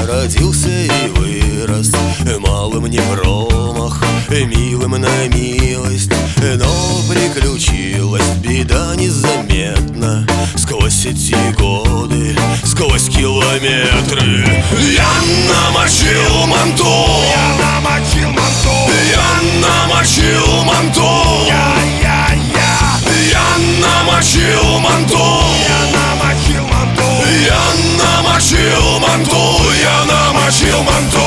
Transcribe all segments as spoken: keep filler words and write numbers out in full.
родился и вырос, малым не промах, милым на милость. Но приключилась беда незаметно сквозь эти годы, сквозь километры. Я намочил манту, Я намочил манту, я намочил манту, я, я, я, я намочил манту, я намочил манту, я намочил манту, я намочил манту.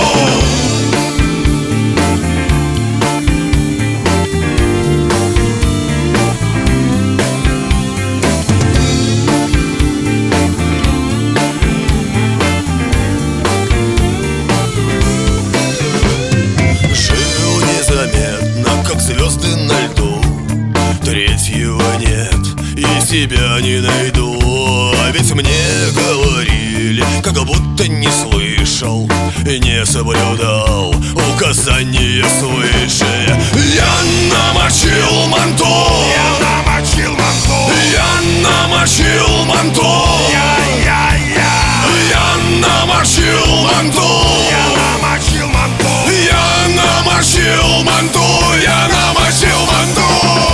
Звезды на льду, третьего нет, и себя не найду. А ведь мне говорили, как будто не слышал и не соблюдал указания свыше. Я намочил манту, я намочил манту, я намочил манту, я, я, я, я намочил манту, я намочил манту, я намочил манту, я намочил манту.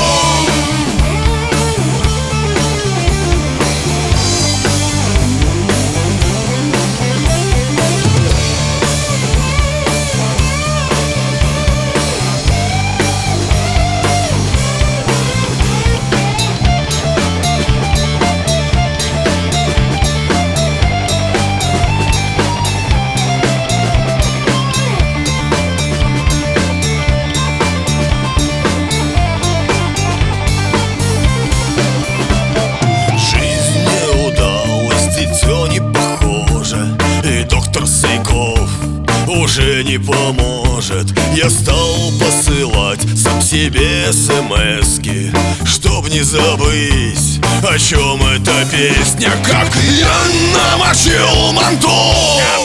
Уже не поможет. Я стал посылать сам себе смски, чтоб не забыть, о чем эта песня. Как я намочил манту,